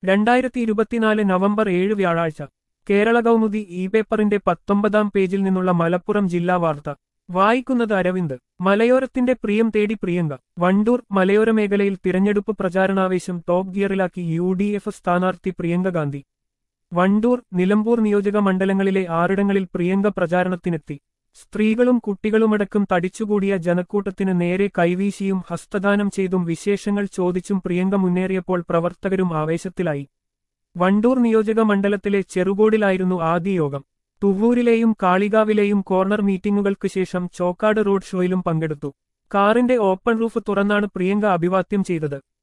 2024 November 7 വ്യാഴാഴ്ച Kerala Kaumudi E പേപ്പറിന്റെ 19-ാം പേജിൽ നിന്നുള്ള മലപ്പുറം ജില്ലാ വാർത്ത വായിക്കുന്നത് അരവിന്ദ്. മലയോരത്തിന്റെ പ്രിയം തേടി പ്രിയങ്ക. വണ്ടൂർ. മലയോര മേഖലയിൽ തിരഞ്ഞെടുപ്പ് പ്രചാരണാവേശം ടോപ്പ് ഗിയറിലാക്കി UDF സ്ഥാനാർത്ഥി പ്രിയങ്ക ഗാന്ധി. വണ്ടൂർ, നിലമ്പൂർ നിയോജക മണ്ഡലങ്ങളിലെ 6ഇടങ്ങളിൽ പ്രിയങ്ക പ്രചാരണത്തിനെത്തി. സ്ത്രീകളും കുട്ടികളുമടക്കം തടിച്ചുകൂടിയ ജനക്കൂട്ടത്തിന് നേരെ കൈവീശിയും ഹസ്തദാനം ചെയ്തും വിശേഷങ്ങൾ ചോദിച്ചും പ്രിയങ്ക മുന്നേറിയപ്പോൾ പ്രവർത്തകരും ആവേശത്തിലായി. വണ്ടൂർ നിയോജക മണ്ഡലത്തിലെ ചെറുകോടിലായിരുന്നു ആദ്യ യോഗം. തുവ്വൂരിലെയും കാളികാവിലെയും കോർണർ മീറ്റിംഗുകൾക്ക് ശേഷം ചോക്കാട് റോഡ് ഷോയിലും പങ്കെടുത്തു. കാറിന്റെ ഓപ്പൺ റൂഫ് തുറന്നാണ് പ്രിയങ്ക അഭിവാദ്യം ചെയ്തത്.